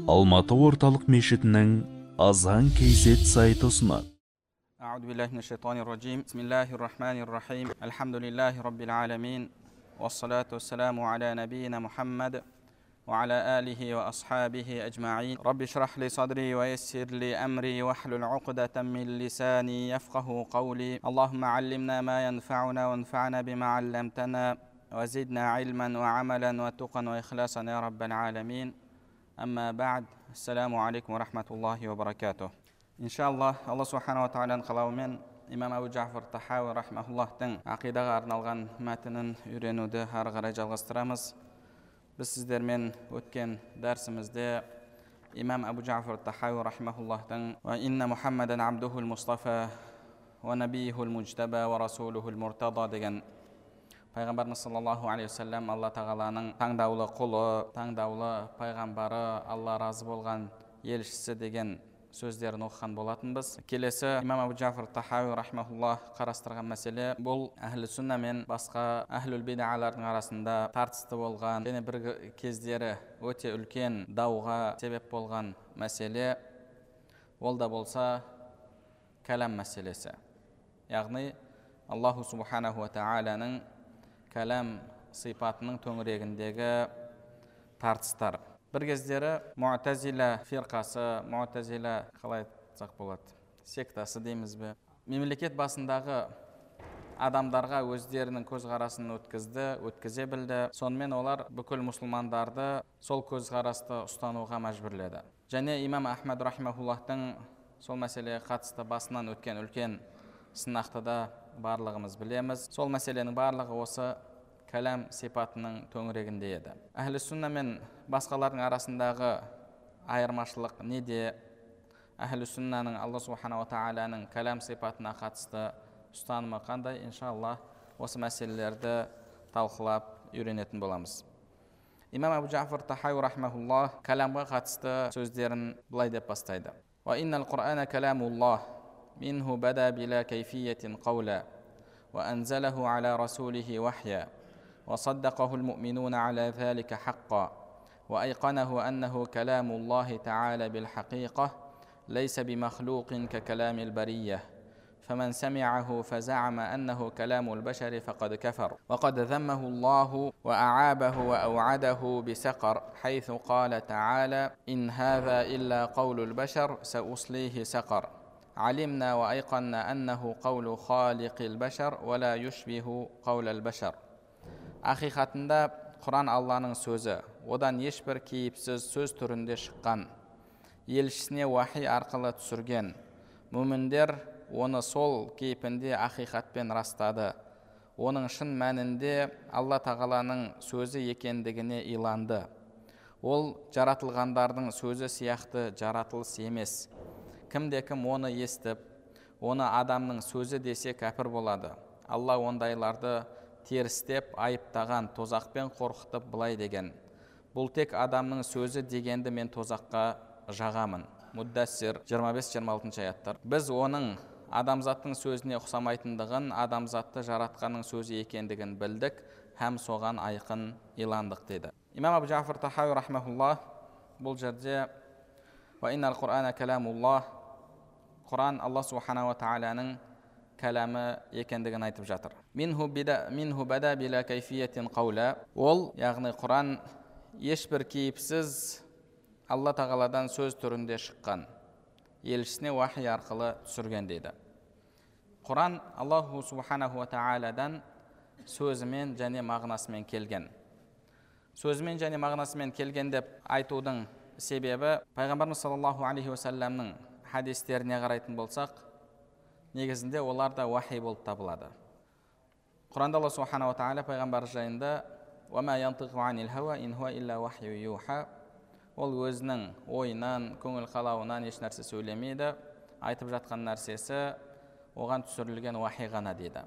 Алматы орталық мешітінің Азан KZ сайты ұсынады. أعوذ بالله من الشيطان الرجيم بسم الله الرحمن الرحيم الحمد لله رب العالمين والصلاة والسلام على نبينا محمد وعلى آله وأصحابه أجمعين رب اشرح لي صدري ويسر لي أمري واحلل عقدة من لساني يفقه قولي اللهم علمنا ما ينفعنا وانفعنا بما علمتنا وزدنا علما وعملا وتقا وإخلاصا يا رب العالمين أما بعد السلام عليكم ورحمة الله وبركاته Иншаллах, Алла Субхану ва Тағаланың қалауымен имам Абу Джафар Тахауи рахмахуллахтың ақидаға арналған мәтінін үйренуді ары қарай жалғастырамыз. Біз сіздермен өткен дәрсімізде имам Абу Джафар Тахауи рахмахуллахтың «Ва инна Мухаммадан абдухул Мустафа ва набийхул муджтаба ва расулухул муртада» деген пайғамбарымыз саллаллаху алейхи вассалам Алла Тағаланың таңдаулы құлы, таңдаулы пайғамбары, Алла разы болған елшісі деген сөздерін оқыған болатынбыз. Келесі имам Абу Джафар Тахауи рахмахуллах қарастырған мәселе бұл әхлі сүнна мен басқа әхлул бидағалардың арасында тартысты болған және бір кездері өте үлкен дауға себеп болған мәселе, ол да болса кәлам мәселесі. Яғни Аллаху субханаху ва тағаланың кәлам сипатының төңірегіндегі тартыстар. Бір кездері Муътазила фирқасы, Муътазила қалай айтсақ болады, сектасы дейміз бе, мемлекет басындағы адамдарға өздерінің көзқарасын өткізе білді. Сонымен олар бүкіл мұсылмандарды сол көзқарасты ұстануға мәжбүрледі. Және имам Ахмад рахимахуллахтың сол мәселеге қатысты басынан өткен үлкен сынақты да барлығымыз білеміз. Сол мәселенің барлығы осы кәлам сипатының төңірегінде еді. Әхлі сүнна мен басқалардың арасындағы айырмашылық неде? Әхлі сүннаның Алла субханаху ва тағаланың кәлам сипатына қатысты ұстанымы қандай? Иншаллах осы мәселелерді талқылап үйренетін боламыз. Имам Абу Джафар Тахауи рахмахуллах кәламға қатысты сөздерін былай деп бастайды. Ва иннал Құр'ана кәламуллах минху бада била кайфиятин қаула ва анзалаху аля расулихи вахья وصدقه المؤمنون على ذلك حقا وأيقنه أنه كلام الله تعالى بالحقيقة ليس بمخلوق ككلام البرية فمن سمعه فزعم أنه كلام البشر فقد كفر وقد ذمه الله وأعابه وأوعده بسقر حيث قال تعالى إن هذا إلا قول البشر سأصليه سقر علمنا وأيقنا أنه قول خالق البشر ولا يشبه قول البشر Ақиқатында Құран Алланың сөзі, одан ешбір кейіпсіз сөз түрінде шыққан, елшісіне вахи арқылы түсірген. Мүміндер оны сол кейпінде ақиқатпен растады. Оның шын мәнінде Алла Тағаланың сөзі екендігіне иланды. Ол жаратылғандардың сөзі сияқты жаратылыс емес. Кімде-кім оны естіп, оны адамның сөзі десе кәпір болады. Алла ондайларды терістеп, айыптаған, тозақпен қорқытып былай деген: бұл тек адамның сөзі дегенді мен тозаққа жағамын. Муддассир 25-26 аяттар. Біз оның адамзаттың сөзіне ұқсамайтындығын, адамзатты жаратқанның сөзі екендігін білдік, һәм соған айқын иландық деді. Имам Абу Джафар Тахауи рахмахуллах бұл жерде ва иннал Құр'ана кәламуллах, Құран Алла субханаху ва тағаланың кәләмі екендігін айтып жатыр. Минху бада била кайфиятин қаула. Ол, яғни Құран ешбір кейіпсіз Алла Тағаладан сөз түрінде шыққан, елшісіне вахи арқылы түсірген дейді. Құран Аллаху субханаху ва тағаладан сөзімен және мағынасымен келген. Сөзімен және мағынасымен келген деп айтудың себебі пайғамбарымыз саллаллаху алейхи уассаламның хадистеріне қарайтын болсақ, негізінде олар да вахи болып табылады. Құранда Алла субханаху ва тағала пайғамбар жайында «Вама янтиқу анил хауа ин хуа илля вахью юха». Ол өзінің ойынан, көңіл қалауынан еш нәрсе сөйлемейді, айтып жатқан нәрсесі оған түсірілген вахи ғана дейді.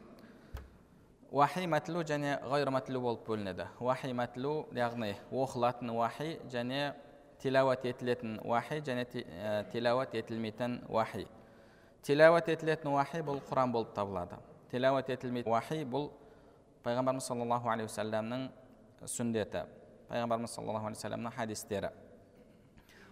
Вахи мәтлу және ғайр мәтлу болып бөлінеді. Вахи мәтлу, яғни оқылатын вахи, және тилауат етілетін вахи, және тилауат етілмейтін вахи. Тилауат етілетін вахи бұл Құран болып табылады. Тилауат етілмейтін вахи бұл пайғамбарымыз саллаллаху алейхи уассаламның сүндеті, пайғамбарымыз саллаллаху алейхи уассаламның хадистері.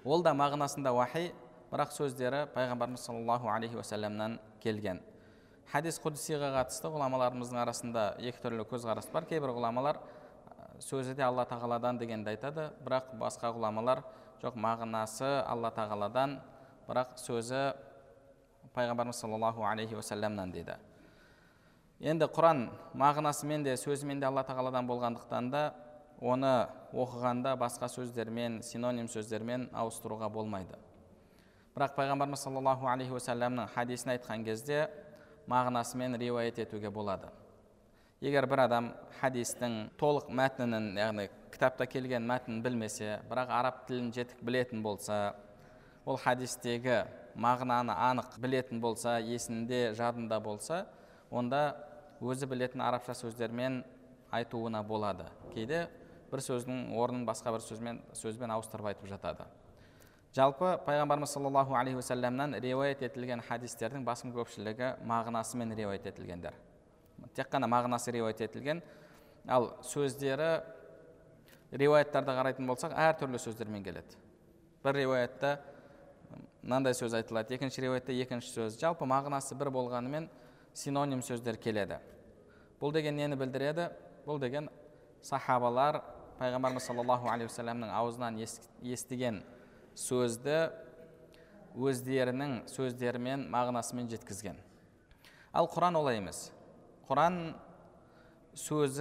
Ол да мағынасында вахи, бірақ сөздері пайғамбарымыз саллаллаху алейхи уассаламнан келген. Хадис құдсиға қатысты ғұламаларымыздың арасында екі түрлі көзқарас бар. Кейбір ғұламалар сөзі де Алла тағаладан дегенді айтады, бірақ басқа ғұламалар жоқ, мағынасы Алла тағаладан, бірақ сөзі пайғамбарымыз саллаллаху алейхи уассаламнан дейді. Енді Құран мағынасымен де сөзімен де Алла тағаладан болғандықтан да оны оқығанда басқа сөздермен, синоним сөздермен ауыстыруға болмайды. Бірақ пайғамбарымыз саллаллаху алейхи уассаламның хадисін айтқан кезде мағынасымен риуаят етуге болады. Егер бір адам хадистің толық мәтінін, яғни кітапта келген мәтінін білмесе, бірақ араб тілін жетік білетін болса, ол хадистегі мағынаны анық білетін болса, есінде, жадында болса, онда өзі білетін арабша сөздермен айтуына болады. Кейде бір сөздің орнын басқа бір сөзбен ауыстырып айтып жатады. Жалпы пайғамбарымыз саллаллаху алейхи уассаламнан риуаят етілген хадистердің басым көпшілігі мағынасымен риуаят етілгендер. Тек қана мағынасы риуаят етілген, ал сөздері риуаяттарда қарайтын болсақ, әртүрлі сөздермен келеді. Бір риуаятта мынандай сөз айтылады, екінші риуаятта екінші сөз. Жалпы мағынасы бір болғанымен синоним сөздер келеді. Бұл деген нені білдіреді? Бұл деген сахабалар пайғамбарымыз саллаллаху алейхи уассаламның аузынан естіген сөзді өздерінің сөздерімен, мағынасымен жеткізген. Ал Құран олай емес. Құран сөз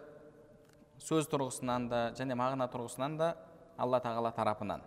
тұрғысынан да және мағына тұрғысынан да Алла тағала тарапынан.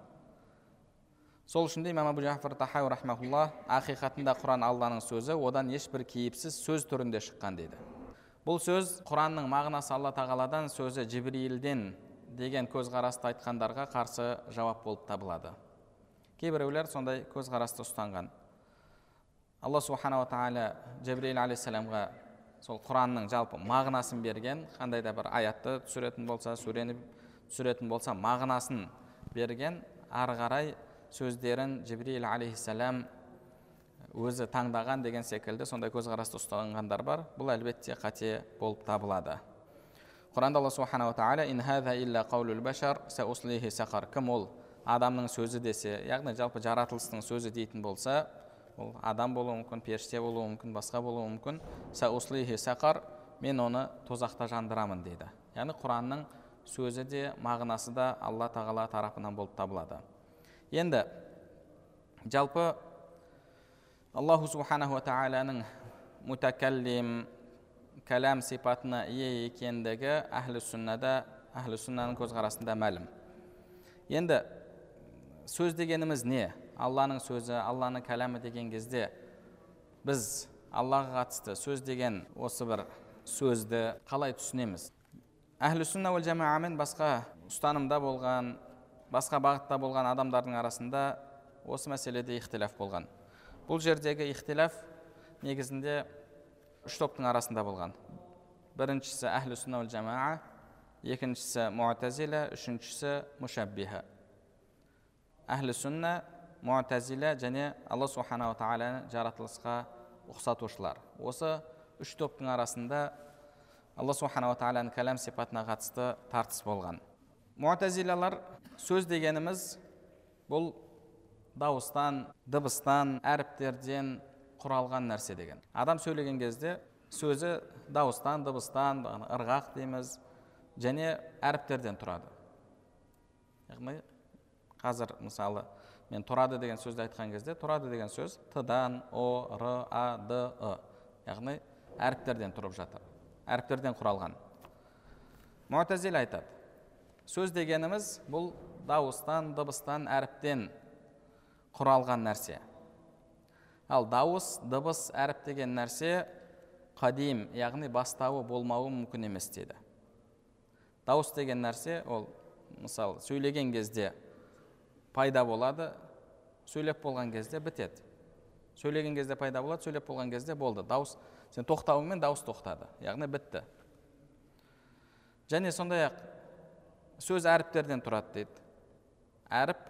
Сол үшін де имам Абу Джафар Тахауи рахмаһуллах ақиқатында Құран Алланың сөзі, одан ешбір кейіпсіз сөз түрінде шыққан дейді. Бұл сөз Құранның мағынасы Алла тағаладан, сөзі Жибрилден деген көзқарасты айтқандарға қарсы жауап болып табылады. Кейбіреулер сондай көзқарасты ұстанған. Алла субханала тағала Жибрил алейхиссаламға сол Құранның жалпы мағынасын берген, қандай да бір аятты түсіретін болса, сүрені түсіретін болса, мағынасын берген, ары қарай сөздерін Жибрил алейхиссалам өзі таңдаған деген секілді сондай көзқарасты ұстанғандар бар. Бұл әлбетте қате болып табылады. Құранда Алла субханала тағала ин хаза илля қаулул башар сауслихи сақар. Кім ол адамның сөзі десе, яғни жалпы жаратылыстың сөзі дейтін болса, ол адам болуы мүмкін, періште болуы мүмкін, басқа болуы мүмкін. Сауслихи сақар, мен оны тозақта жандырамын дейді. Яғни Құранның сөзі де, мағынасы да Алла тағала тарапынан болып табылады. Енді жалпы Аллаху субханаху тағаланың мутакаллим, кәләм сипатына ие екендігі әхлі сүннаның көзқарасында мәлім. Енді сөз дегеніміз не? Алланың сөзі, Алланың кәләмі деген кезде біз Аллаға қатысты сөз деген осы бір сөзді қалай түсінеміз? Әхлі сүнна уәл жамаамен басқа ұстанымда болған, басқа бағытта болған адамдардың арасында осы мәселеде ихтилаф болған. Бұл жердегі ихтилаф негізінде үш топтың арасында болған. Біріншісі әхлі сүнна уәл жамаа, екіншісі муътазила, үшіншісі мушаббиха. Әхлі сүнна, муътазила және Алла субханала тағаланы жаратылысқа ұқсатушылар. Осы үш топтың арасында Алла субханала тағаланың кәләм сипатына қатысты тартыс болған. Муътазилалар сөз дегеніміз бұл дауыстан, дыбыстан, әріптерден құралған нәрсе деген. Адам сөйлеген кезде сөзі дауыстан, дыбыстан, ырғақ дейміз, және әріптерден тұрады. Яғни қазір мысалы мен тұрады деген сөзді айтқан кезде, тұрады деген сөз т-дан, о, р, а, д, ы. Яғни әріптерден тұрып жатыр. Әріптерден құралған. Муътазила айтады, сөз дегеніміз бұл дауыстан, дыбыстан, әріптен құралған нәрсе. Ал дауыс, дыбыс, әріп деген нәрсе қадим, яғни бастауы болмауы мүмкін емес дейді. Дауыс деген нәрсе, ол мысалы сөйлеген кезде пайда болады, сөйлеп болған кезде бітеді. Сөйлеген кезде пайда болады, сөйлеп болған кезде болды. Дауыс, сен тоқтауыңмен дауыс тоқтады, яғни бітті. Және сондай-ақ сөз әріптерден тұрады дейді. Әріп,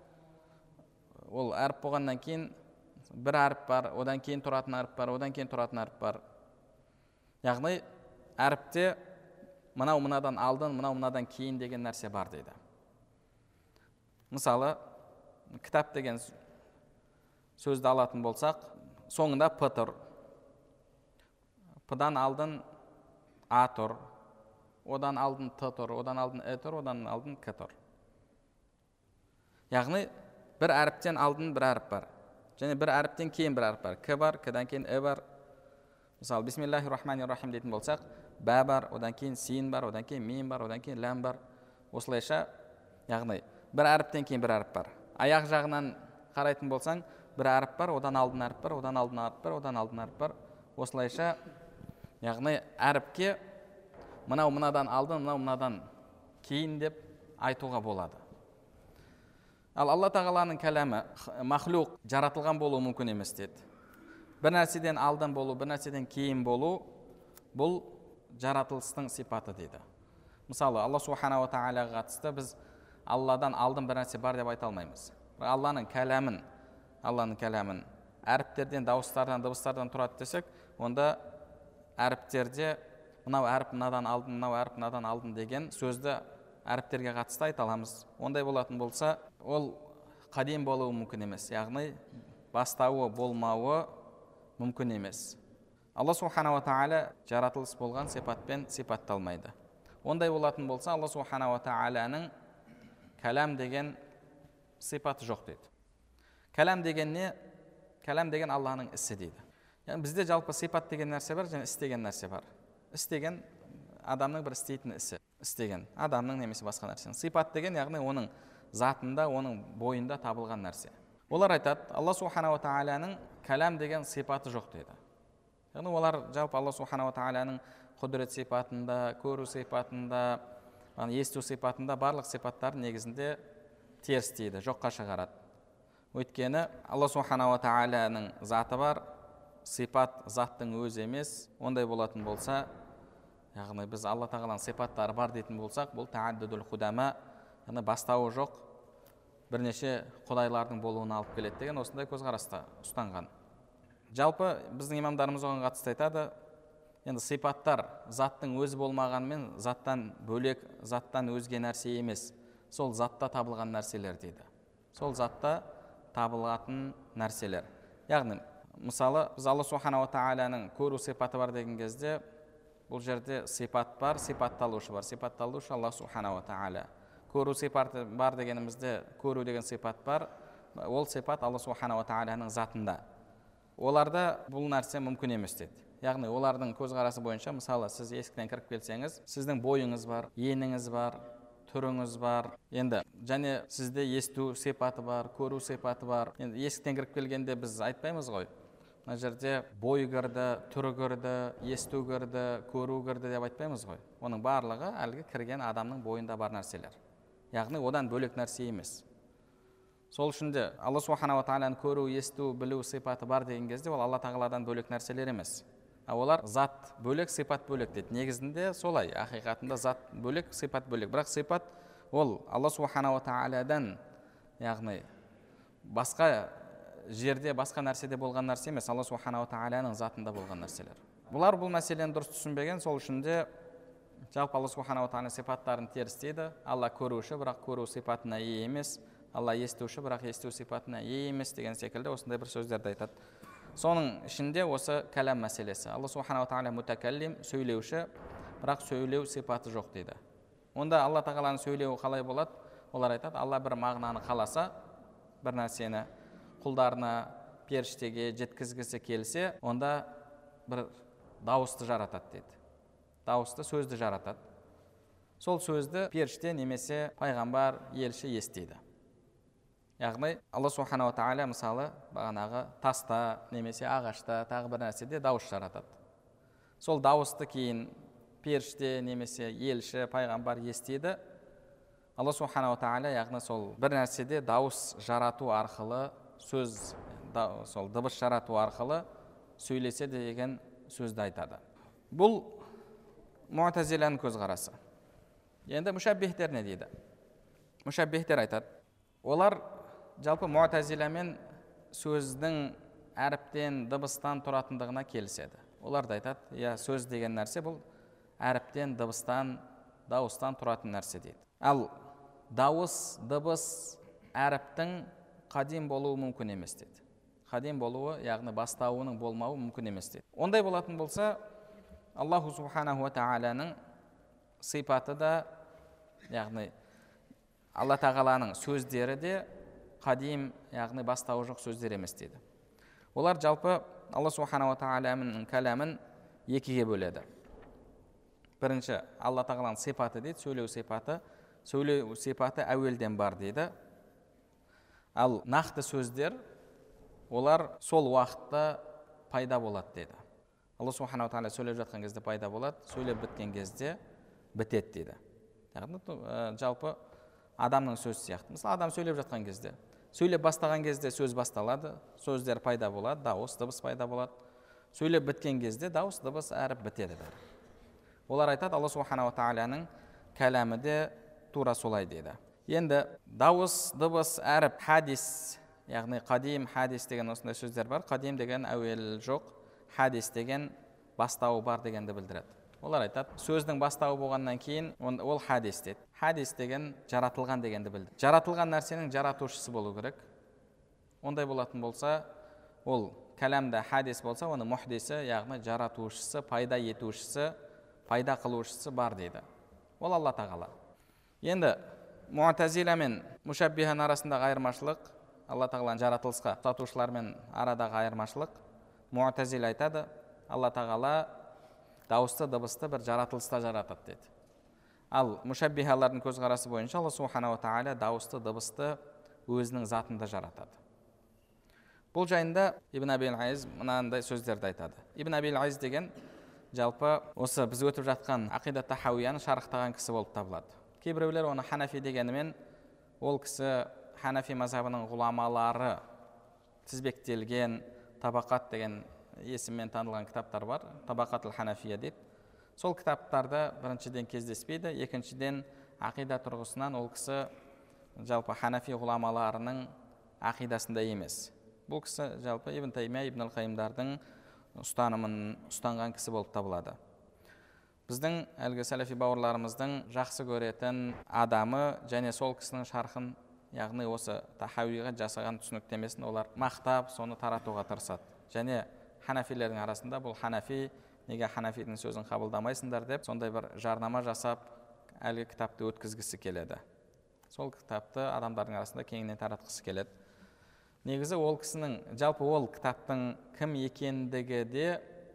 ол әріп болғаннан кейін бір әріп бар, одан кейін тұратын әріп бар, одан кейін тұратын әріп бар. Яғни әріпте мынау мынадан алдын, мынау мынадан кейін деген нәрсе бар дейді. Мысалы, кітап деген сөзді алатын болсақ, соңында п тұр. П-дан алдын а тұр, одан алдын т тұр, одан алдын э тұр, одан алдын к тұр. Яғни бір әріптен алдын бір әріп бар, және бір әріптен кейін бір әріп бар. К бар, к-дан кейін э бар. Мысалы, бисмиллахир-рахманир-рахим дейтін болсақ, бә бар, одан кейін син бар, одан кейін мим бар, одан кейін ләм бар. Осылайша, яғни бір әріптен кейін бір әріп бар. Аяқ жағынан қарайтын болсаң, бір әріп бар, одан алдын әріп бар, одан алдын әріп бар, одан алдын әріп бар. Осылайша, яғни әріпке мынау мынадан алдын, мынау мынадан кейін деп айтуға болады. Ал Алла тағаланың кәләмі махлуқ, жаратылған болуы мүмкін емес деді. Бір нәрседен алдын болу, бір нәрседен кейін болу, бұл жаратылыстың сипаты дейді. Мысалы, Алла субханала тағалаға қатысты біз Алладан алдын бір нәрсе бар деп айта алмаймыз. Алланың кәләмін әріптерден, дауыстардан, дыбыстардан тұрады десек, онда әріптерде мынау әріп мынадан алдын, мынау әріп мынадан алдын деген сөзді әріптерге қатысты айта аламыз. Ондай болатын болса, ол қадим болуы мүмкін емес, яғни бастауы болмауы мүмкін емес. Алла субханала тағала жаратылыс болған сипатпен сипатталмайды. Ондай болатын болса, Алла субханала тағаланың кәләм деген сипаты жоқ дейді. Кәләм деген не? Кәләм деген Алланың ісі дейді. Яғни бізде жалпы сипат деген нәрсе бар, және іс деген нәрсе бар. Іс деген адамның бір істейтін ісі. Істеген адамның немесе басқа нәрсенің. Сипат деген, яғни оның затында, оның бойында табылған нәрсе. Олар айтады, Алла субханала тағаланың кәләм деген сипаты жоқ дейді. Яғни олар жалпы Алла субханала тағаланың құдірет сипатында, көру сипатында, есту сипатында барлық сипаттар негізінде теріс дейді, жоққа шығарады. Өйткені Алла субханала тағаланың заты бар, сипат заттың өзі емес. Ондай болатын болса, яғни біз Алла тағаланың сипаттары бар дейтін болсақ, бұл тааддудул худама, яғни бастауы жоқ бірнеше құдайлардың болуына алып келеді деген осындай көзқараста ұстанған. Жалпы біздің имамдарымыз оған қатысты айтады, енді сипаттар заттың өзі болмағанмен, заттан бөлек, заттан өзге нәрсе емес, сол затта табылған нәрселер дейді. Сол затта табылатын нәрселер. Яғни, мысалы, біз Алла субханала тағаланың көру сипаты бар деген кезде, бұл жерде сипат бар, сипатталушы бар. Сипатталушы Алла субханала тағала. Көру сипаты бар дегенімізде, көру деген сипат бар, ол сипат Алла субханала тағаланың затында. Оларда бұл нәрсе мүмкін емес деді. Яғни олардың көзқарасы бойынша, мысалы, сіз есіктен кіріп келсеңіз, сіздің бойыңыз бар, еніңіз бар, түріңіз бар. Енді және сізде есту сипаты бар, көру сипаты бар. Енді есіктен кіріп келгенде біз айтпаймыз ғой, мына жерде бой кірді, түрі кірді, есту кірді, көру кірді деп айтпаймыз ғой. Оның барлығы әлгі кірген адамның бойында бар нәрселер. Яғни одан бөлек нәрсе емес. Сол үшін де Алла субханала тағаланың көру, есту, білу сипаты бар деген кезде, ол Алла тағаладан бөлек нәрселер емес. Олар зат бөлек, сипат бөлек дейді. Негізінде солай, ақиқатында зат бөлек, сипат бөлек. Бірақ сипат ол Алла субханала тағаладан, яғни басқа жерде, басқа нәрседе болған нәрсе емес, Алла субханала тағаланың затында болған нәрселер. Бұлар бұл мәселені дұрыс түсінбеген, сол үшін де жалпы Алла субханала тағаланың сипаттарын теріс дейді. Алла көруші, бірақ көру сипатына ие емес. Алла естуші, бірақ есту сипатына ие емес деген секілді осындай бір сөздерді айтады. Соның ішінде осы кәләм мәселесі. Алла субханала тағала мутакаллим, сөйлеуші, бірақ сөйлеу сипаты жоқ дейді. Онда Алла тағаланың сөйлеуі қалай болады? Олар айтады, Алла бір мағынаны қаласа, бір нәрсені құлдарына, періштеге жеткізгісі келсе, онда бір дауысты жаратады дейді. Дауысты, сөзді жаратады. Сол сөзді періште немесе пайғамбар, елші естиді. Яғни Алла субханала тағала мысалы бағанағы таста немесе ағашта тағы бір нәрседе дауыс жаратады. Сол дауысты кейін періште немесе елші, пайғамбар естиді. Алла субханала тағала яғни сол бір нәрседе дауыс жарату арқылы, сөз, сол дыбыс жарату арқылы сөйлесе деген сөзді айтады. Бұл муътазиланың көзқарасы. Енді мүшәббихтер не дейді? Мүшәббихтер айтады, олар жалпы муътазиламен сөздің әріптен, дыбыстан тұратындығына келіседі. Олар да айтады, сөз деген нәрсе бұл әріптен, дыбыстан, дауыстан тұратын нәрсе дейді. Ал дауыс, дыбыс әріптің қадим болуы мүмкін емес дейді. Қадим болуы, яғни бастауының болмауы мүмкін емес дейді. Ондай болатын болса, Аллаху субханаху ва тағаланың сипаты да, яғни Алла тағаланың сөздері де қадим, яғни бастауы жоқ сөздер емес дейді. Олар жалпы Алла субханаху ва тағаланың кәләмін екіге бөледі. Бірінші, Алла тағаланың сипаты дейді, сөйлеу сипаты әуелден бар дейді. Ал нақты сөздер, олар сол уақытта пайда болады дейді. Алла субханаху ва тағала сөйлеп жатқан кезде пайда болады, сөйлеп біткен кезде бітеді дейді. Яғни жалпы адамның сөзі сияқты. Мысалы, адам сөйлеп жатқан кезде, сөйлеп бастаған кезде сөз басталады, сөздер пайда болады, дауыс, дыбыс пайда болады. Сөйлеп біткен кезде дауыс, дыбыс әріп бітеді бәрі. Олар айтады, Алла субханаху ва тағаланың кәләмі де тура солай дейді. Енді дауыс, дыбыс, әріп, хадис, яғни қадим, хадис деген осындай сөздер бар. Қадим деген әуел жоқ, хадис деген бастауы бар дегенді білдіреді. Олар айтады, сөздің бастауы болғаннан кейін ол хадис дейді. Хадис деген жаратылған дегенді білдіреді. Жаратылған нәрсенің жаратушысы болу керек. Ондай болатын болса, ол кәләмда хадис болса, оны мухдисі, яғни жаратушысы, пайда етушісі, пайда қылушысы бар дейді. Ол Алла тағала. Енді муътазила мен мушаббиһаның арасындағы айырмашылық, Алла тағаланың жаратылысқа ұстатушылармен арадағы айырмашылық. Муътазила айтады, Алла тағала дауысты, дыбысты бір жаратылыста жаратады дейді. Ал мушаббиһалардың көзқарасы бойынша Алла субханаху ва тағала дауысты, дыбысты өзінің затында жаратады. Бұл жайында Ибн Абил Айз мынандай сөздерді айтады. Ибн Абил Айз деген жалпы осы біз өтіп жатқан ақида тахауияны шарықтаған кісі болып табылады. Кейбіреулер оны ханафи дегенімен, ол кісі ханафи мазхабының ғұламалары тізбектелген табақат деген есіммен танылған кітаптар бар. Табақатул ханафия дейді. Сол кітаптарда біріншіден кездеспейді, екіншіден ақида тұрғысынан ол кісі жалпы ханафи ғұламаларының ақидасында емес. Бұл кісі жалпы Ибн Таймия, Ибн ал-Қайымдардың ұстанымын ұстанған кісі болып табылады. Біздің әлгі сәләфи бауырларымыздың жақсы көретін адамы және сол кісінің шархын, яғни осы тахауиға жасаған түсініктемесін олар мақтап, соны таратуға тырысады. Және ханафилердің арасында бұл ханафи, неге ханафидің сөзін қабылдамайсыңдар деп, сондай бір жарнама жасап, әлгі кітапты өткізгісі келеді. Сол кітапты адамдардың арасында кеңінен таратқысы келеді. Негізі ол кісінің, жалпы ол кітаптың кім екендігі де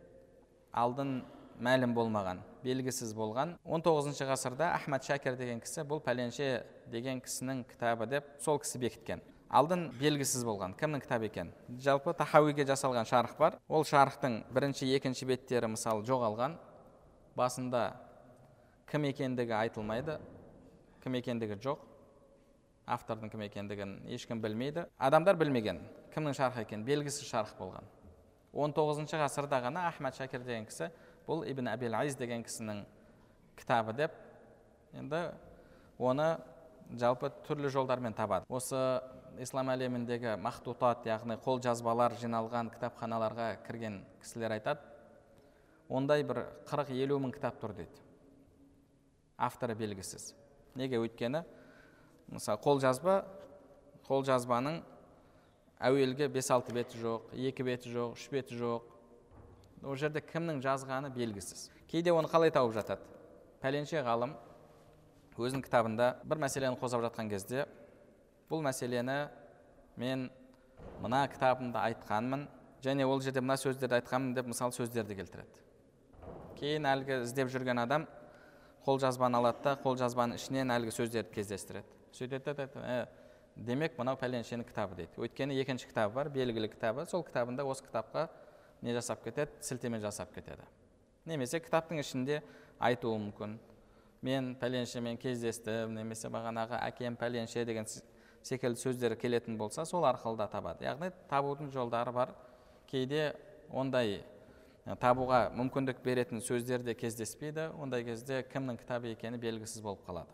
алдын мәлім болмаған, белгісіз болған. 19 ғасырда Ахмад Шакир деген кісі, бұл пәленше деген кісінің кітабы деп, сол кісі бекіткен. Алдын белгісіз болған, кімнің кітабы екен. Жалпы тахауиге жасалған шарх бар. Ол шархтың бірінші, екінші беттері мысалы жоғалған. Басында кім екендігі айтылмайды, кім екендігі жоқ. Автордың кім екендігін ешкім білмейді. Адамдар білмеген, кімнің шархы екен, белгісіз шарх болған. 19 ғасырда ғана Ахмад Шакир деген кісі, бұл Ибн Абил Айз деген кісінің кітабы деп, енді оны жалпы түрлі жолдармен табады. Осы ислам әлеміндегі махтутат, яғни қол жазбалар жиналған кітапханаларға кірген кісілер айтады, ондай бір 40-50 мың кітап тұр дейді. Авторы белгісіз. Неге? Өйткені мысалы қол жазбаның әуелге 5-6 беті жоқ, 2 беті жоқ, 3 беті жоқ. Ол жерде кімнің жазғаны белгісіз. Кейде оны қалай тауып жатады? Пәленше ғалым өзінің кітабында бір мәселені қозғап жатқан кезде, бұл мәселені мен мына кітабымда айтқанмын, және ол жерде мына сөздерді айтқанмын деп мысал сөздерді келтіреді. Кейін әлгі іздеп жүрген адам қол жазбаны алады да, қол жазбаның ішінен әлгі сөздерді кездестіреді. Сөйтеді, демек мынау пәленшенің кітабы дейді. Өйткені екінші кітабы бар, белгілі кітабы, сол кітабында осы кітапқа не жасап кетеді, сілтеме жасап кетеді. Немесе кітаптың ішінде айтуы мүмкін. Мен пәленшемен кездестім, немесе бағанағы әкем пәленше деген секілді сөздер келетін болса, сол арқылы да табады. Яғни табудың жолдары бар. Кейде ондай табуға мүмкіндік беретін сөздер де кездеспейді. Ондай кезде кімнің кітабы екені белгісіз болып қалады.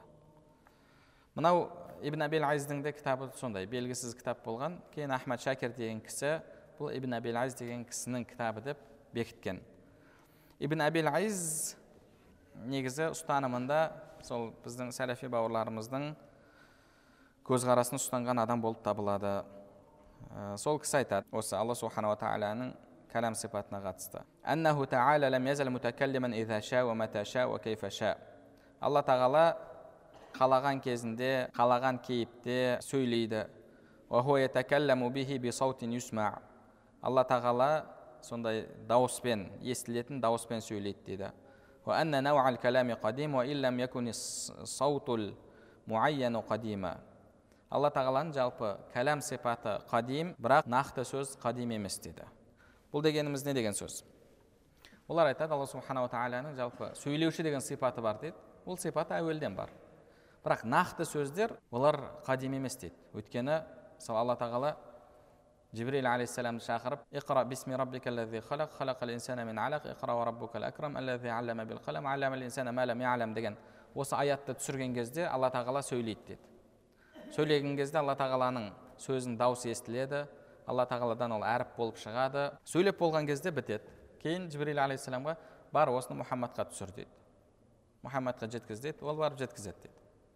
Мынау Ибн Абил Айздың де кітабы сондай, белгісіз кітап болған. Кейін Ахмад Шакир деген кісі, бұл Ибн Абил Айз деген кісінің кітабы деп бекіткен. Ибн Абил Айз негізі ұстанымында сол біздің сәләфи бауырларымыздың көзқарасын ұстанған адам болып табылады. сол кісі айтады осы Алла субханала тағаланың кәлам сипатына қатысты. Аннаху тағала лам язал мутакаллиман иза ша ва мата ша ва кайфа ша. Алла тағала қалаған кезінде, қалаған кейіпте сөйлейді. Ва хуа ятакалламу бихи би саутин юсма. Алла тағала сондай дауыспен, естілетін дауыспен сөйлейді дейді. Ва анна нау'ал калами қадим ва иллам якуни саутул муайяну қадима. Алла тағаланың жалпы кәлам сипаты қадим, бірақ нақты сөз қадим емес дейді. Бұл дегеніміз не деген сөз? Олар айтады, Алла субханала тағаланың жалпы сөйлеуші деген сипаты бар дейді. Ол сипаты әуелден бар. Бірақ нақты сөздер олар қадим емес дейді. Өйткені Алла тағала Жибрил алейхиссаламды шақырып, «Иқра бисми раббикаллази халақ, халақал инсана мин алақ, иқра ва раббукал акрам, аллази аллама бил қалам, алламал инсана ма лам я'лам» деген осы аятты түсірген кезде Алла тағала сөйлейді дейді. Сөйлеген кезде Алла тағаланың сөзінің дауысы естіледі, Алла тағаладан ол әріп болып шығады. Сөйлеп болған кезде бітеді. Кейін Жибрил алейхиссаламға бар осыны Мұхаммадқа түсір дейді. Мұхаммадқа жеткіз дейді, ол барып жеткізеді дейді.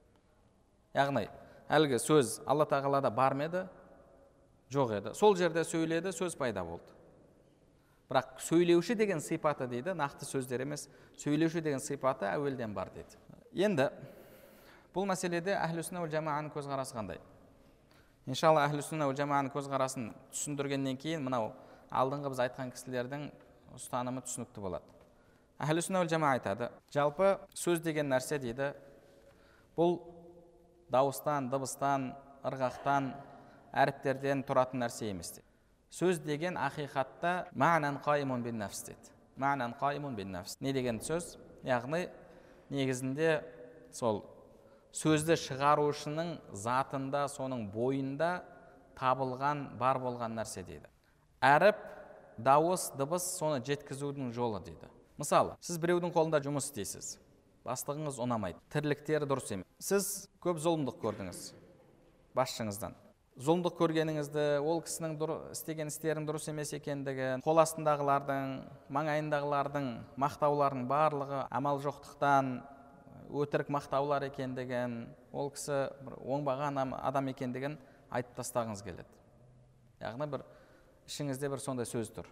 Яғни әлгі сөз Алла тағалада бар ма еді? Жоқ еді. Сол жерде сөйледі, сөз пайда болды. Бірақ сөйлеуші деген сипаты дейді, нақты сөздер емес, сөйлеуші деген сипаты әуелден бар дейді. Енді бұл мәселеде әхлі-сүнна уәл жамағаның көзқарасы қандай? Иншалла әхлі-сүнна уәл жамағаның көзқарасын түсіндіргеннен кейін мынау алдыңғы біз айтқан кісілердің ұстанымы түсінікті болады. Әхлі-сүнна уәл жамаға айтады, жалпы сөз деген нәрсе дейді, бұл дауыстан, дыбыстан, ырғақтан, әріптерден тұратын нәрсе емес дейді. Сөз деген ақиқатта ма'нан қаймун бин нафс дейді. Ма'нан қаймун бин нафс. Не деген сөз? Яғни негізінде сол сөзді шығарушының затында, соның бойында табылған, бар болған нәрсе дейді. Әріп, дауыс, дыбыс соны жеткізудің жолы дейді. Мысалы, сіз біреудің қолында жұмыс істейсіз. Бастығыңыз ұнамайды. Тірліктері дұрыс емес. Сіз көп зұлымдық көрдіңіз басшыңыздан. Зұлымдық көргеніңізді, ол кісінің істеген істерінің дұрыс емес екендігін, қол астындағылардың, маңайындағылардың мақтауларының барлығы амал жоқтықтан, өтірік мақтаулар екендігін, ол кісі оңбаған адам екендігін айтып тастағыңыз келеді. Яғни бір ішіңізде бір сондай сөз тұр.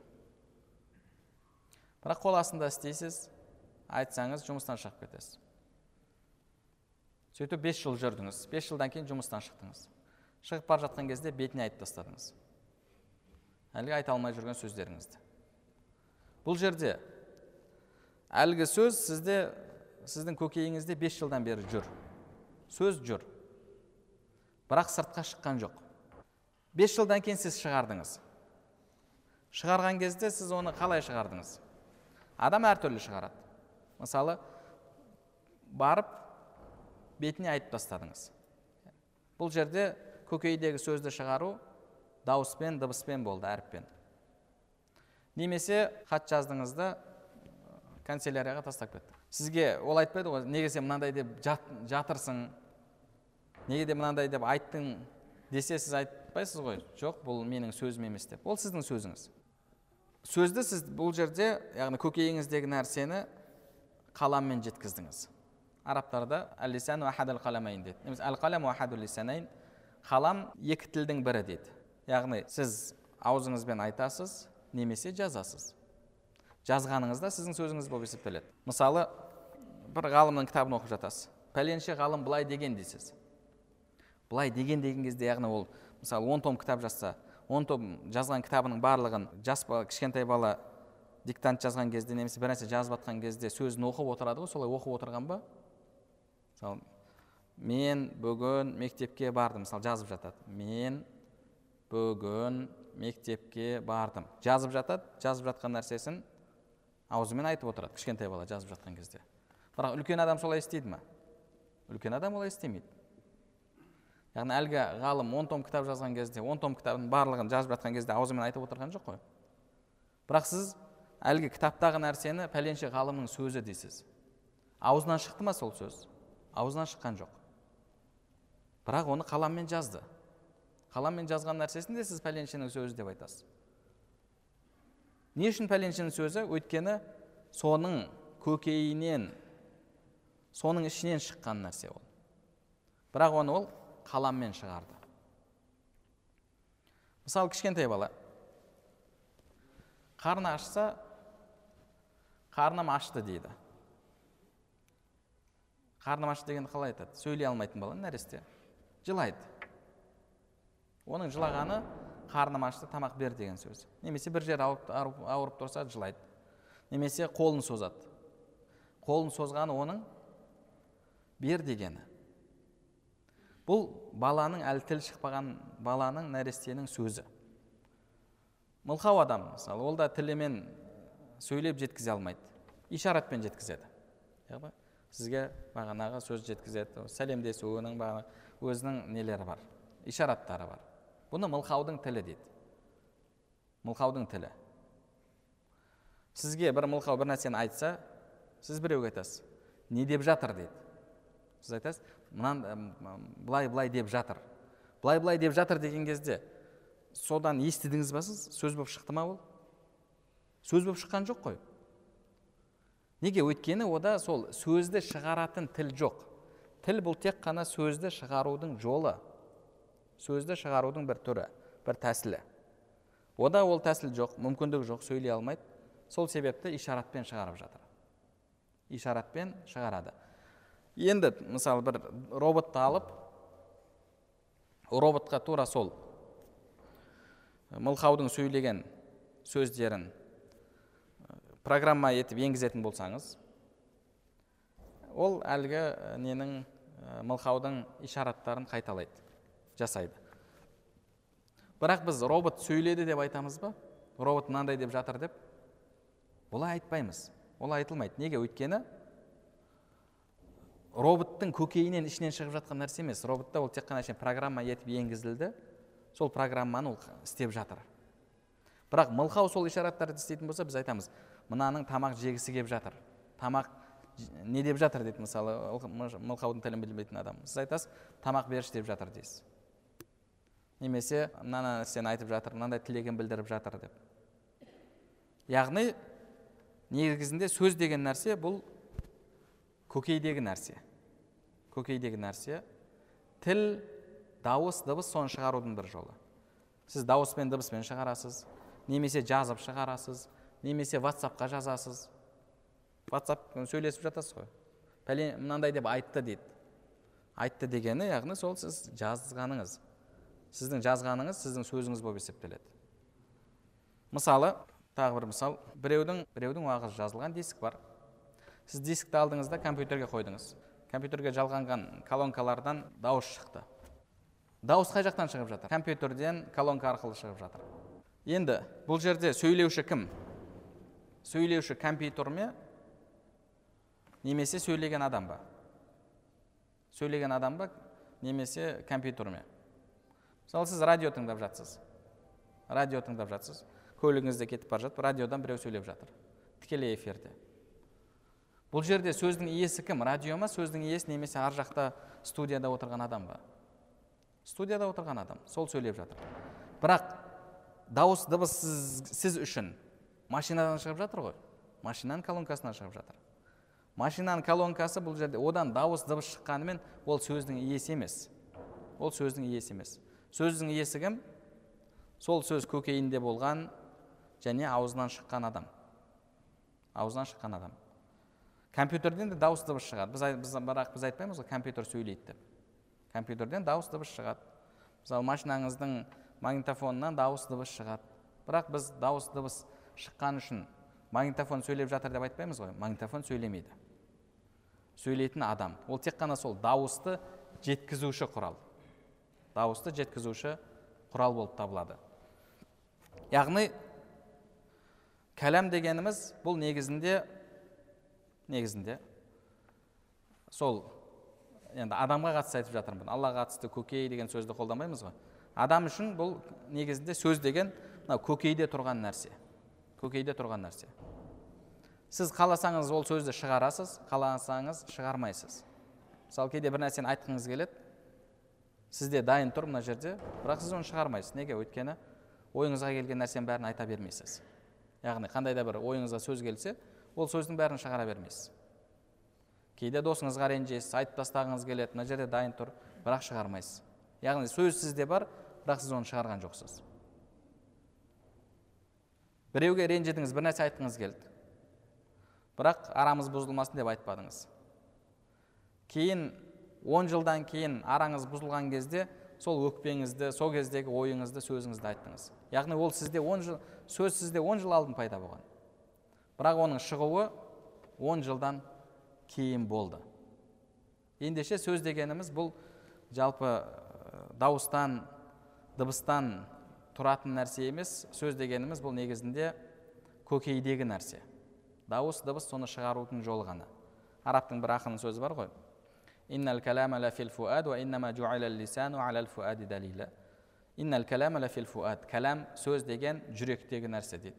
Бірақ қол астында істейсіз, айтсаңыз жұмыстан шығып кетесіз. Сөйтіп 5 жыл жүрдіңіз, 5 жылдан кейін жұмыстан шықтыңыз. Шығып бар жатқан кезде бетіне айтып тастадыңыз. Әлгі айта алмай жүрген сөздеріңізді. Бұл жерде әлгі сөз сіздің көкейіңізде 5 жылдан бері жүр. Сөз жүр. Бірақ сыртқа шыққан жоқ. 5 жылдан кейін сіз шығардыңыз. Шығарған кезде сіз оны қалай шығардыңыз? Адам әртүрлі шығарады. Мысалы, барып бетіне айтып тастадыңыз. Бұл жерде көкейдегі сөзді шығару дауыспен, дыбыспен болды, әріппен. Немесе хат жаздыңызда канцелярияға тастап кетті. Сізге ол айтпайды ғой, неге сен мынандай деп жатырсың, неге де мынандай деп айттың десе, сіз айтпайсыз ғой, жоқ, бұл менің сөзім емес деп. Ол сіздің сөзіңіз. Сөзді сіз бұл жерде, яғни көкейіңіздегі нәрсені қаламмен жеткіздіңіз. Арабтарда әл-лисан уахадул қаламайн дейді. Немесе әл-қалам уахадул лисанайн. Қалам екі тілдің бірі дейді. Яғни сіз аузыңызбен айтасыз, немесе жазасыз. Жазғаныңызда сіздің сөзіңіз болып есептеледі. Мысалы, бір ғалымның кітабын оқып жатасыз. Пәленше ғалым былай деген дейсіз. Былай деген кезде, яғни ол мысалы 10 том кітап жазса, 10 том жазған кітабының барлығын кішкентай бала диктант жазған кезде, немесе бір нәрсе жазып жатқан кезде сөзін оқып отырады ғой, солай оқып отырған ба? Мысалы, мен бүгін мектепке бардым, мысалы жазып жатады. Мен бүгін мектепке бардым. Жазып жатады, жазып жатқан нәрсесін аузымен айтып отырады, кішкентай бала жазып жатқан кезде. Бірақ үлкен адам солай істейді ме? Үлкен адам олай істемейді. Яғни әлгі ғалым 10 том кітап жазған кезде, 10 том кітабының барлығын жазып жатқан кезде аузымен айтып отырған жоқ қой. Бірақ сіз әлгі кітаптағы нәрсені пәленше ғалымның сөзі дейсіз. Аузынан шықты ма сол сөз? Аузынан шыққан жоқ. Бірақ оны қаламмен жазды. Қаламмен жазған нәрсесін де сіз пәленшенің сөзі деп айтасыз. Не үшін пәленшенің сөзі? Өйткені соның көкейінен, соның ішінен шыққан нәрсе ол. Бірақ оны ол қаламмен шығарды. Мысалы, кішкентай бала қарны ашса, қарным ашты дейді. Қарным ашты дегенді қалай айтады? Сөйлей алмайтын бала, нәресте жылайды. Оның жылағаны қарным ашты, тамақ бер деген сөз. Немесе бір жер ауырып тұрса жылайды. Немесе қолын созады. Қолын созғаны оның бер дегені. Бұл баланың, әлі тіл шықпаған баланың, нәрестенің сөзі. Мылқау адам, мысалы, ол да тілімен сөйлеп жеткізе алмайды. Ишаратпен жеткізеді. Сізге бағанағы сөз жеткізеді. Сәлемдесуінің өзінің нелері бар, ишараттары бар. Бұны мылқаудың тілі дейді. Мылқаудың тілі. Сізге бір мылқау бір нәрсені айтса, сіз біреуге айтасыз. Не деп жатыр дейді. Сіз айтасыз, былай деп жатыр. Былай деп жатыр деген кезде, содан естідіңіз ба сіз? Сөз болып шықты ма ол? Сөз болып шыққан жоқ қой. Неге? Өйткені ода сол сөзді шығаратын тіл жоқ. Тіл бұл тек қана сөзді шығарудың жолы. Сөзді шығарудың бір түрі, бір тәсілі. Ода ол тәсіл жоқ, мүмкіндік жоқ, сөйлей алмайды. Сол себепті ишаратпен шығарып жатыр. Ишаратпен шығарады. Енді, мысалы, бір роботты алып, роботқа тура сол мылқаудың сөйлеген сөздерін программа етіп енгізетін болсаңыз, ол әлгі ненің мылқаудың ишараттарын қайталайды, жасайды. Бірақ біз робот сөйледі деп айтамыз ба? Робот мынандай деп жатыр деп? Олай айтпаймыз. Олай айтылмайды. Неге? Өйткені роботтың көкейінен ішінен шығып жатқан нәрсе емес. Роботта ол тек қана программа етіп енгізілді. Сол программаны ол істеп жатыр. Бірақ мылқау сол ишараттарды істейтін болса, біз айтамыз, мынаның тамақ жегісі келіп жатыр. Тамақ не деп жатыр дейді, мысалы, мылқаудың тілін білмейтін адам. Сіз айтасыз, тамақ беріш деп жатыр дейсіз. Немесе мынаны сен айтып жатыр, мынандай тілегін білдіріп жатыр деп. Яғни негізінде сөз деген нәрсе бұл көкейдегі нәрсе. Көкейдегі нәрсе. Тіл, дауыс, дыбыс соны шығарудың бір жолы. Сіз дауыспен, дыбыспен шығарасыз, немесе жазып шығарасыз, немесе WhatsApp-қа жазасыз. WhatsApp сөйлесіп жатасыз ғой. Пәлен мынандай деп айтты дейді. Айтты дегені, яғни сол сіз жазғаныңыз. Сіздің жазғаныңыз сіздің сөзіңіз болып есептеледі. Мысалы, тағы бір мысал, біреудің уағызы жазылған диск бар. Сіз дискті алдыңызда компьютерге қойдыңыз. Компьютерге жалғанған колонкалардан дауыс шықты. Дауыс қай жақтан шығып жатыр? Компьютерден колонка арқылы шығып жатыр. Енді бұл жерде сөйлеуші кім? Сөйлеуші компьютер ме? Немесе сөйлеген адам ба? Сөйлеген адам ба? Немесе компьютер ме? Мысалы, сіз радио тыңдап жатсыз. Радио тыңдап жатсыз. Көлігіңізде кетіп бара жатып, радиодан біреу сөйлеп жатыр. Тікелей эфирде. Бұл жерде сөздің иесі кім? Радио ма? Сөздің иесі немесе ар жақта студияда отырған адам ба? Студияда отырған адам. Сол сөйлеп жатыр. Бірақ дауыс, дыбыс сіз үшін машинадан шығып жатыр ғой. Машинаның колонкасынан шығып жатыр. Машинаның колонкасы бұл жерде одан дауыс, дыбыс шыққанымен ол сөздің иесі емес. Ол сөздің иесі емес. Сөздің иесі кім? Сол сөз көкейінде болған және аузынан шыққан адам. Аузынан шыққан адам. Компьютерден де дауыс, дыбыс шығады. Бірақ біз айтпаймыз ғой, компьютер сөйлейді деп. Компьютерден дауыс, дыбыс шығады. Мысалы, машинаңыздың магнитофонынан дауыс, дыбыс шығады. Бірақ біз дауыс, дыбыс шыққан үшін магнитофон сөйлеп жатыр деп айтпаймыз ғой. Магнитофон сөйлемейді. Сөйлейтін адам. Ол тек қана сол дауысты жеткізуші құрал. Дауысты жеткізуші құрал болып табылады. Яғни кәлам дегеніміз бұл негізінде сол енді адамға қатысты айтып жатырмын. Аллаға қатысты көкей деген сөзді қолданбаймыз ғой. Адам үшін бұл негізінде сөз деген көкейде тұрған нәрсе. Көкейде тұрған нәрсе. Сіз қаласаңыз ол сөзді шығарасыз, қаласаңыз шығармайсыз. Мысалы, кейде бір нәрсені айтқыңыз келеді, сізде дайын тұр мына жерде, бірақ сіз оны шығармайсыз. Неге? Өйткені ойыңызға келген нәрсенің бәрін айта бермейсіз. Яғни қандай да бір ойыңызға сөз келсе, ол сөздің бәрін шығара бермейсіз. Кейде досыңызға ренжесіз, айтып тастағыңыз келеді, мына жерде дайын тұр, бірақ шығармайсыз. Яғни сөз сізде бар, бірақ сіз оны шығарған жоқсыз. Біреуге ренжідіңіз, бір нәрсе айтқыңыз келді. Бірақ арамыз бұзылмасын деп айтпадыңыз. Кейін 10 жылдан кейін араңыз бұзылған кезде сол өкпеңізді, сол кездегі ойыңызды, сөзіңізді айттыңыз. Яғни ол сізде 10 жыл, сөз сізде 10 жыл алдын пайда болған. Бірақ оның шығуы 10 жылдан кейін болды. Ендеше сөз дегеніміз бұл жалпы дауыстан, дыбыстан тұратын нәрсе емес. Сөз дегеніміз бұл негізінде көкейдегі нәрсе. Дауыс, дыбыс соны шығарудың жолы ғана. Арабтың бір ақынның сөзі бар ғой. Иннал калама ла фил фуад ва иннама жу'ила лисану алал фуади далила. Иннал калама ла фил фуад. Калам, сөз деген жүректегі нәрсе дейді.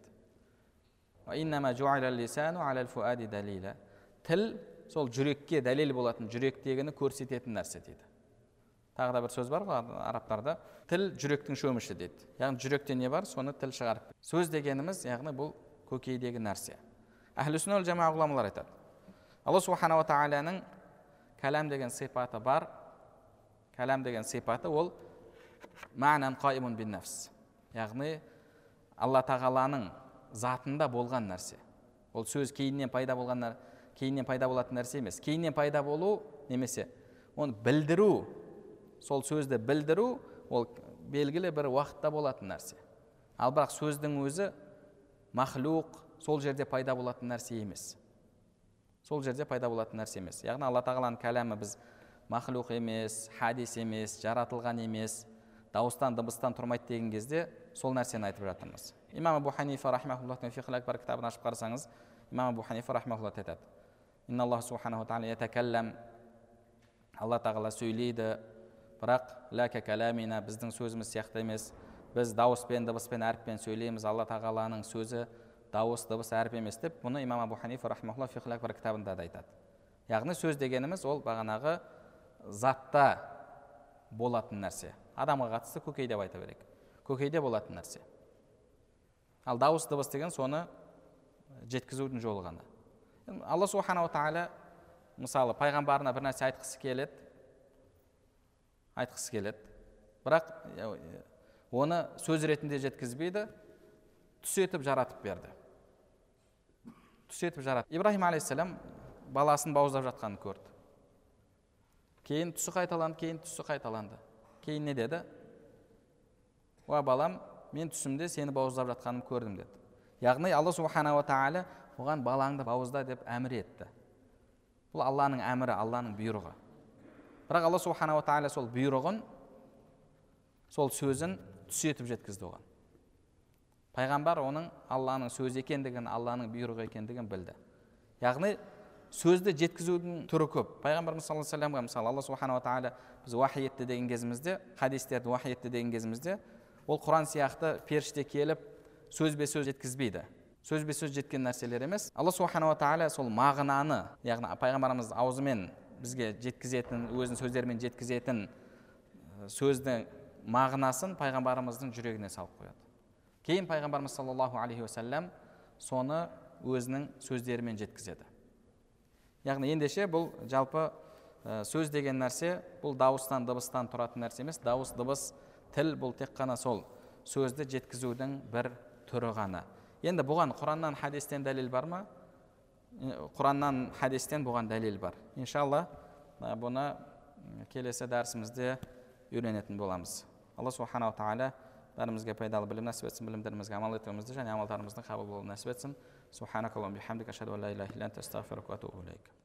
Ва иннама жу'ила лисану алал фуади далила. Тіл сол жүрекке дәлел болатын, жүректегіні көрсететін нәрсе дейді. Тағы да бір сөз бар ғой арабтарда. Тіл жүректің шөміші дейді. Яғни жүректе не бар, соны тіл шығарып. Сөз дегеніміз, яғни бұл көкейдегі нәрсе. Әхлі сүнна вал жамаа ғұламалар айтады. Алла субхана ва тағаланың кәлам деген сипаты бар. Кәлам деген сипаты ол мәнән қайымун бин нафс. Яғни Алла тағаланың затында болған нәрсе. Ол сөз кейіннен пайда болатын нәрсе емес. Кейіннен пайда болу немесе оны білдіру, сол сөзді білдіру, ол белгілі бір уақытта болатын нәрсе. Ал бірақ сөздің өзі махлуқ, сол жерде пайда болатын нәрсе емес. Сол жерде пайда болатын нәрсе емес. Яғни Алла тағаланың кәләмі біз махлуқ емес, хадис емес, жаратылған емес, дауыстан, дыбыстан тұрмайды деген кезде сол нәрсені айтып жатырмыз. Имам Абу Ханифа рахмахуллахтың фиқhl акбар кітабын ашып қарасаңыз, Имам Абу Ханифа рахмахуллах айтады. Инна Аллах субханаху тағала ятакаллам. Алла тағала сөйлейді, бірақ ләка кәләмина, біздің сөзіміз сияқты емес. Біз дауыспен, дыбыспен, әріппен сөйлейміз. Алла тағаланың сөзі дауыс, дыбыс, әріп емес деп, бұны Имам Абу Ханифа рахмахуллах фиқhl акбар кітабында да айтады. Яғни сөз дегеніміз ол бағанағы затта болатын нәрсе. Адамға қатысты көкей деп айта берейік. Көкейде болатын нәрсе. Ал дауыс, дыбыс деген соны жеткізудің жолы ғана. Алла субханаху тағала мысалы пайғамбарына бір нәрсе айтқысы келеді. Бірақ оны сөз ретінде жеткізбейді, түс етіп жаратып берді. Ибрахим алейхиссалам баласын бауыздап жатқанын көрді. Кейін түсі қайталанды. Кейін не деді? Уа балам, мен түсімде сені бауыздап жатқанын көрдім деді. Яғни Алла субханаху тағала оған балаңды бауызда деп әмір етті. Бұл Алланың әмірі, Алланың бұйрығы. Бірақ Алла субханаху тағала сол бұйрығын, сол сөзін түс етіп жеткізді оған. Пайғамбар оның Алланың сөзі екендігін, Алланың бұйрығы екендігін білді. Яғни сөзді жеткізудің түрі көп. Пайғамбарымыз саллаллаху алейхи ва саллямға мысалы Алла субханаху тағала біз уахи етті деген кезімізде, хадистерді уахи етті деген кезімізде, ол Құран сияқты періште келіп сөзбе-сөз жеткізбейді. Сөзбе-сөз жеткен нәрселер емес. Алла субханаху тағала сол мағынаны, яғни пайғамбарымыз аузымен бізге жеткізетін, өзінің сөздерімен жеткізетін сөздің мағынасын пайғамбарымыздың жүрегіне салып қояды. Кейін пайғамбарымыз саллаллаху алейхи ва саллям соны өзінің сөздерімен жеткізеді. Яғни ендеше бұл жалпы сөз деген нәрсе бұл дауыстан, дыбыстан тұратын нәрсе емес. Дауыс, дыбыс, тіл бұл тек қана сол сөзді жеткізудің бір түрі ғана. Енді бұған Құраннан, хадистен дәлел бар ма? Құраннан, хадистен бұған дәлел бар. Иншалла бұны келесі дәрісімізде үйренетін боламыз. Алла субханаху тағала бәрімізге пайдалы білім нәсіп етсін, білімдерімізге амал етуімізді және амалдарымыздың қабыл болуын нәсіп етсін. Субханакаллахумма бихамдика ашһаду ан ла илаха илля анта астағфирука ва атубу илейк.